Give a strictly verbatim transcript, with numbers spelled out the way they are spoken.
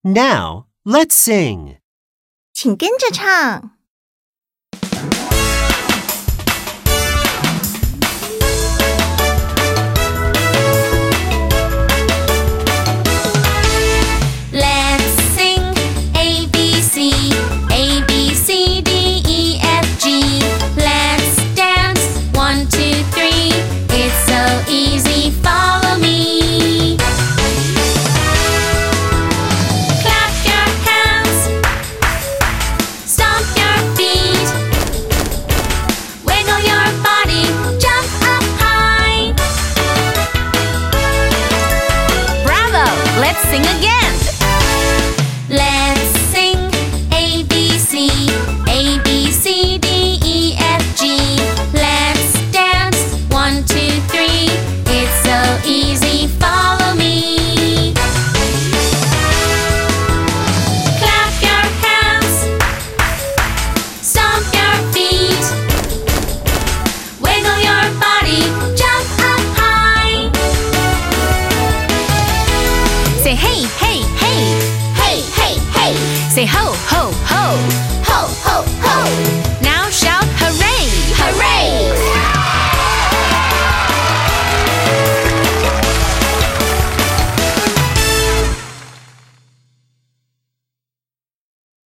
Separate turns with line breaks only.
Now, let's sing.
请跟着唱。
Let's sing again. Let's sing A, B, C, A, B, C, D, E, F, G. Let's dance one, two, three. It's so easy, follow me. Clap your hands, stomp your feet, wiggle your body, jump up high. Say hey, hey, hey, hey, hey, hey. Say ho, ho, ho, ho, ho, ho. Now shout hooray, hooray.